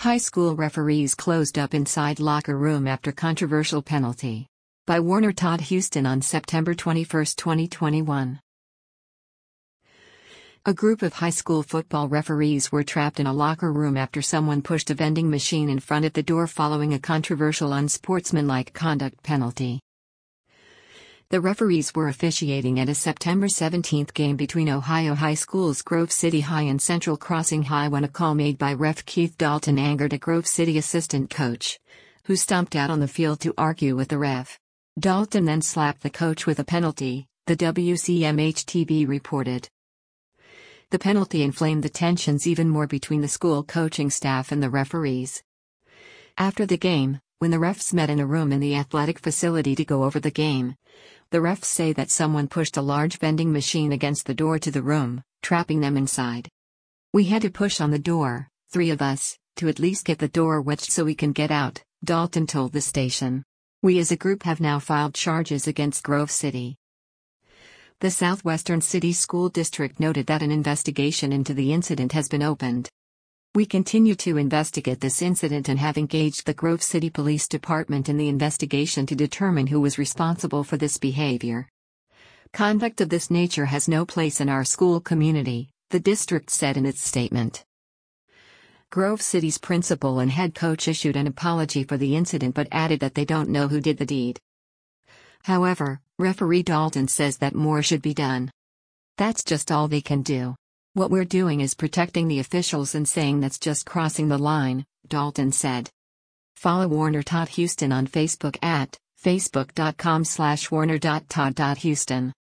High school referees closed up inside locker room after controversial penalty. By Warner Todd Houston on September 21, 2021. A group of high school football referees were trapped in a locker room after someone pushed a vending machine in front of the door following a controversial unsportsmanlike conduct penalty. The referees were officiating at a September 17 game between Ohio high schools Grove City High and Central Crossing High when a call made by ref Keith Dalton angered a Grove City assistant coach, who stomped out on the field to argue with the ref. Dalton then slapped the coach with a penalty, the WCMH-TV reported. The penalty inflamed the tensions even more between the school coaching staff and the referees. After the game, when the refs met in a room in the athletic facility to go over the game, the refs say that someone pushed a large vending machine against the door to the room, trapping them inside. "We had to push on the door, 3 of us, to at least get the door wedged so we can get out," Dalton told the station. "We as a group have now filed charges against Grove City." The Southwestern City School District noted that an investigation into the incident has been opened. "We continue to investigate this incident and have engaged the Grove City Police Department in the investigation to determine who was responsible for this behavior. Conduct of this nature has no place in our school community," the district said in its statement. Grove City's principal and head coach issued an apology for the incident but added that they don't know who did the deed. However, referee Dalton says that more should be done. "That's just all they can do. What we're doing is protecting the officials and saying that's just crossing the line," Dalton said. Follow Warner Todd Houston on Facebook at facebook.com/warner.todd.houston.